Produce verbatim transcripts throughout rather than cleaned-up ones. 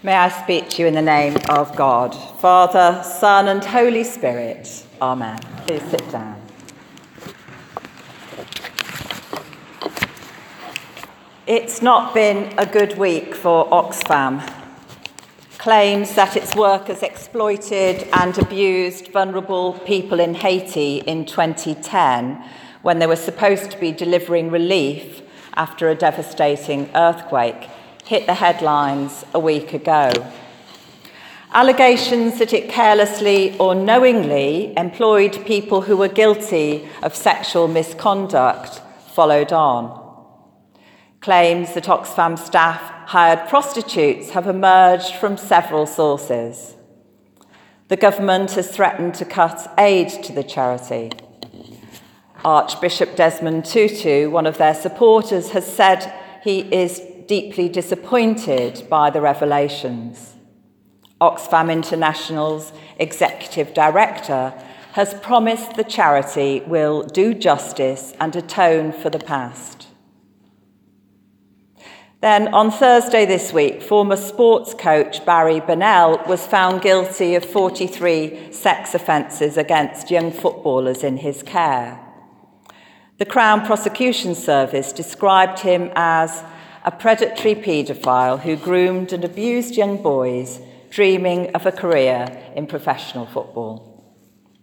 May I speak to you in the name of God, Father, Son, and Holy Spirit. Amen. Please sit down. It's not been a good week for Oxfam. Claims that its workers exploited and abused vulnerable people in Haiti in twenty ten when they were supposed to be delivering relief after a devastating earthquake hit the headlines a week ago. Allegations that it carelessly or knowingly employed people who were guilty of sexual misconduct followed on. Claims that Oxfam staff hired prostitutes have emerged from several sources. The government has threatened to cut aid to the charity. Archbishop Desmond Tutu, one of their supporters, has said he is deeply disappointed by the revelations. Oxfam International's executive director has promised the charity will do justice and atone for the past. Then, on Thursday this week, former sports coach Barry Bennell was found guilty of forty-three sex offences against young footballers in his care. The Crown Prosecution Service described him as a predatory paedophile who groomed and abused young boys, dreaming of a career in professional football.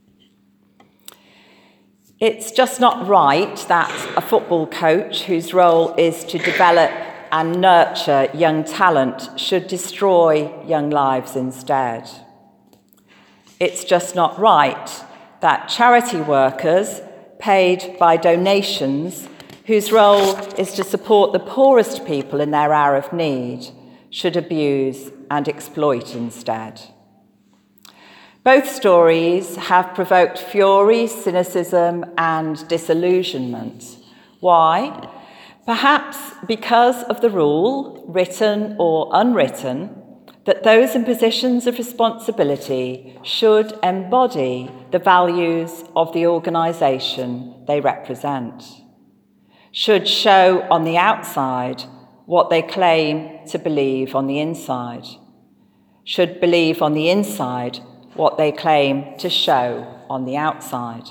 It's just not right that a football coach whose role is to develop and nurture young talent should destroy young lives instead. It's just not right that charity workers paid by donations, whose role is to support the poorest people in their hour of need, should abuse and exploit instead. Both stories have provoked fury, cynicism, and disillusionment. Why? Perhaps because of the rule, written or unwritten, that those in positions of responsibility should embody the values of the organisation they represent, should show on the outside what they claim to believe on the inside, should believe on the inside what they claim to show on the outside.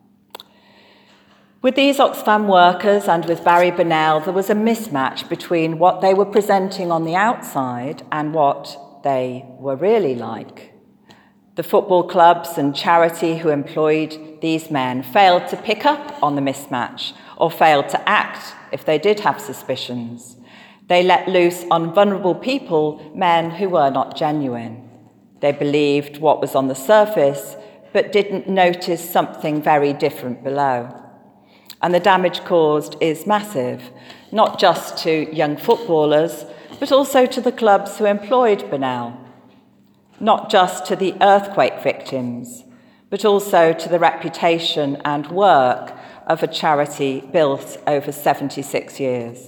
With these Oxfam workers and with Barry Bennell, there was a mismatch between what they were presenting on the outside and what they were really like. The football clubs and charity who employed these men failed to pick up on the mismatch or failed to act if they did have suspicions. They let loose on vulnerable people, men who were not genuine. They believed what was on the surface, but didn't notice something very different below. And the damage caused is massive, not just to young footballers, but also to the clubs who employed Bennell, not just to the earthquake victims, but also to the reputation and work of a charity built over seventy-six years.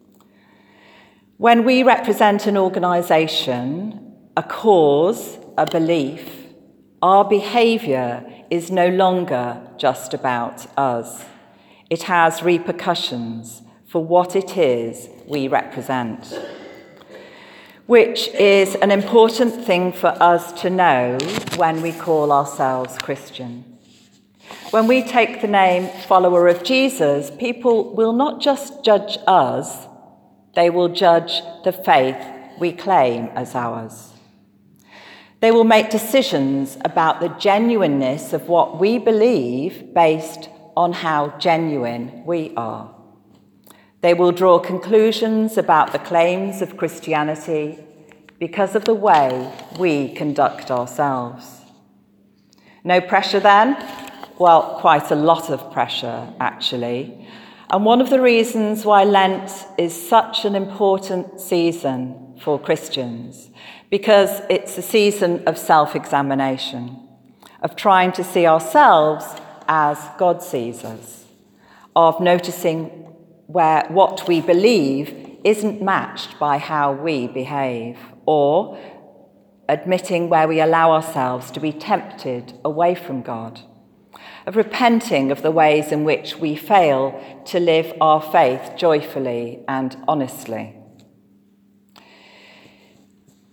When we represent an organisation, a cause, a belief, our behaviour is no longer just about us. It has repercussions for what it is we represent, which is an important thing for us to know when we call ourselves Christian. When we take the name follower of Jesus, people will not just judge us, they will judge the faith we claim as ours. They will make decisions about the genuineness of what we believe based on how genuine we are. They will draw conclusions about the claims of Christianity because of the way we conduct ourselves. No pressure then? Well, quite a lot of pressure, actually. And one of the reasons why Lent is such an important season for Christians, because it's a season of self-examination, of trying to see ourselves as God sees us, of noticing where what we believe isn't matched by how we behave, or admitting where we allow ourselves to be tempted away from God, of repenting of the ways in which we fail to live our faith joyfully and honestly.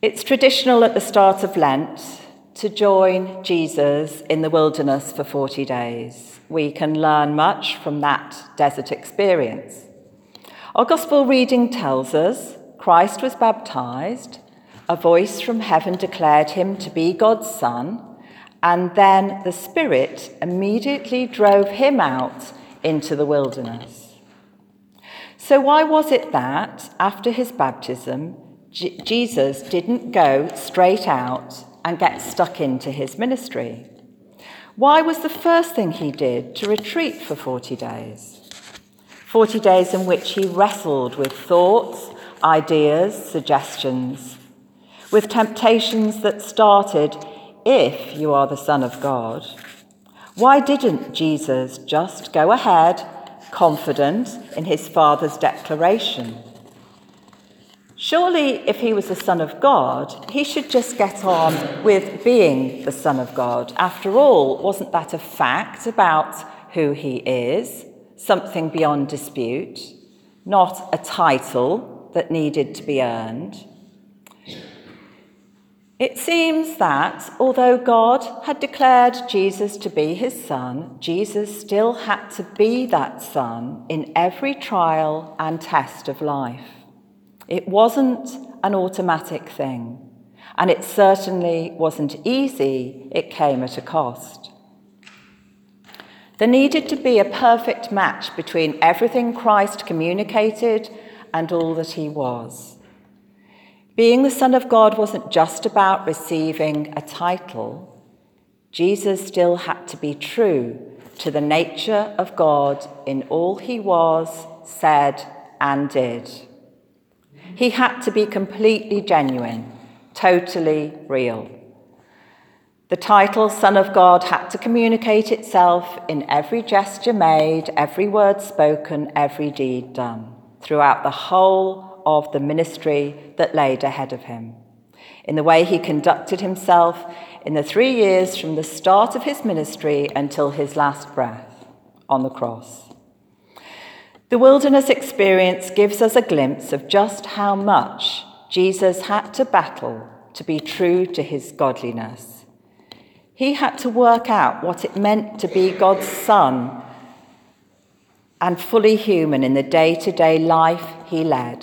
It's traditional at the start of Lent to join Jesus in the wilderness for forty days. We can learn much from that desert experience. Our gospel reading tells us Christ was baptized, a voice from heaven declared him to be God's son, and then the Spirit immediately drove him out into the wilderness. So why was it that, after his baptism, J- Jesus didn't go straight out and get stuck into his ministry? Why was the first thing he did to retreat for forty days? forty days in which he wrestled with thoughts, ideas, suggestions, with temptations that started, "If you are the Son of God." Why didn't Jesus just go ahead, confident in his Father's declaration? Surely, if he was the Son of God, he should just get on with being the Son of God. After all, wasn't that a fact about who he is, something beyond dispute, not a title that needed to be earned? It seems that, although God had declared Jesus to be his son, Jesus still had to be that son in every trial and test of life. It wasn't an automatic thing, and it certainly wasn't easy. It came at a cost. There needed to be a perfect match between everything Christ communicated and all that he was. Being the Son of God wasn't just about receiving a title. Jesus still had to be true to the nature of God in all he was, said, and did. He had to be completely genuine, totally real. The title Son of God had to communicate itself in every gesture made, every word spoken, every deed done, throughout the whole of the ministry that laid ahead of him, in the way he conducted himself in the three years from the start of his ministry until his last breath on the cross. The wilderness experience gives us a glimpse of just how much Jesus had to battle to be true to his godliness. He had to work out what it meant to be God's son and fully human in the day-to-day life he led.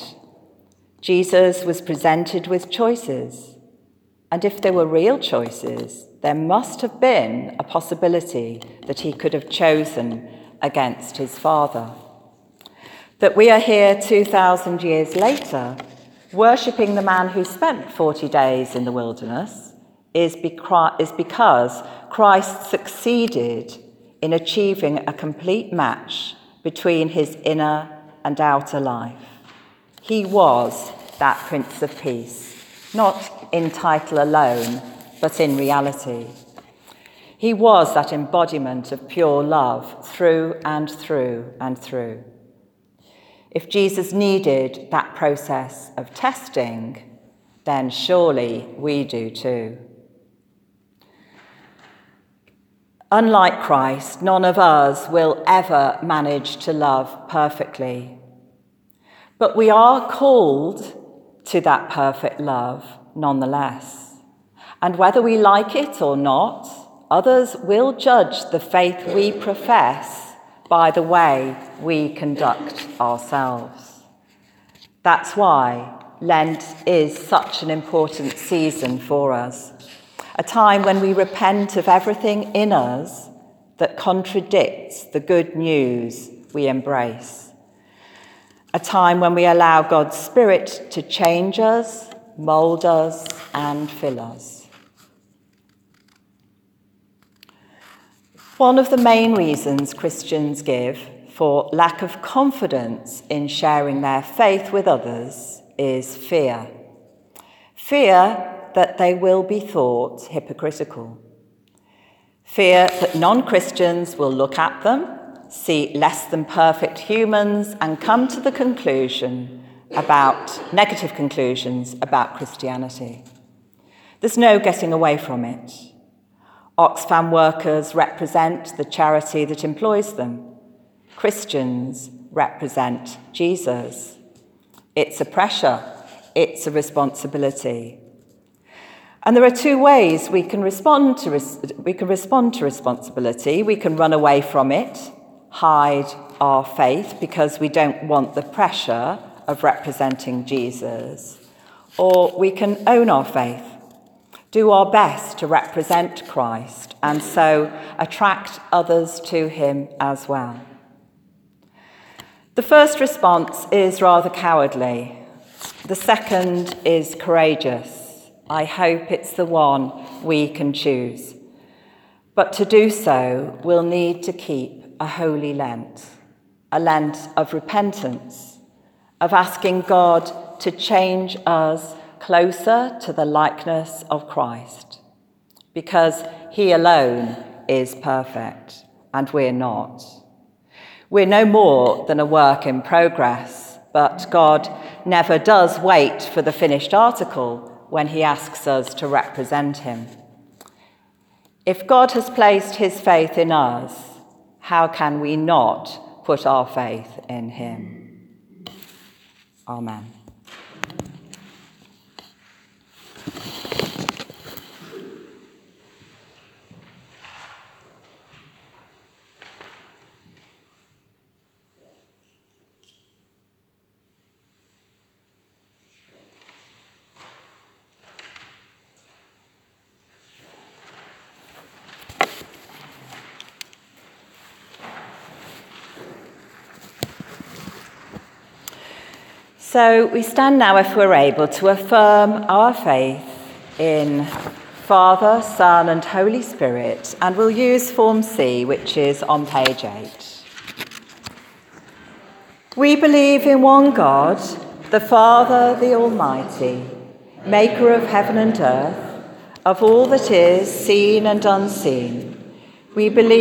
Jesus was presented with choices, and if there were real choices, there must have been a possibility that he could have chosen against his Father. That we are here two thousand years later, worshipping the man who spent forty days in the wilderness, is because Christ succeeded in achieving a complete match between his inner and outer life. He was that Prince of Peace, not in title alone, but in reality. He was that embodiment of pure love through and through and through. If Jesus needed that process of testing, then surely we do too. Unlike Christ, none of us will ever manage to love perfectly. But we are called to that perfect love nonetheless. And whether we like it or not, others will judge the faith we profess by the way we conduct ourselves. That's why Lent is such an important season for us, a time when we repent of everything in us that contradicts the good news we embrace, a time when we allow God's Spirit to change us, mould us, and fill us. One of the main reasons Christians give for lack of confidence in sharing their faith with others is fear. Fear that they will be thought hypocritical. Fear that non-Christians will look at them, see less than perfect humans, and come to the conclusion about negative conclusions about Christianity. There's no getting away from it. Oxfam workers represent the charity that employs them. Christians represent Jesus. It's a pressure. It's a responsibility. And there are two ways we can respond to res- we can respond to responsibility. We can run away from it, hide our faith because we don't want the pressure of representing Jesus, or we can own our faith, do our best to represent Christ, and so attract others to him as well. The first response is rather cowardly. The second is courageous. I hope it's the one we can choose. But to do so, we'll need to keep a holy Lent, a Lent of repentance, of asking God to change us closer to the likeness of Christ, because he alone is perfect and we're not. We're no more than a work in progress, but God never does wait for the finished article when he asks us to represent him. If God has placed his faith in us, how can we not put our faith in him? Amen. So we stand now, if we're able, to affirm our faith in Father, Son and Holy Spirit, and we'll use Form C, which is on page eight. We believe in one God, the Father, the Almighty, maker of heaven and earth, of all that is seen and unseen. We believe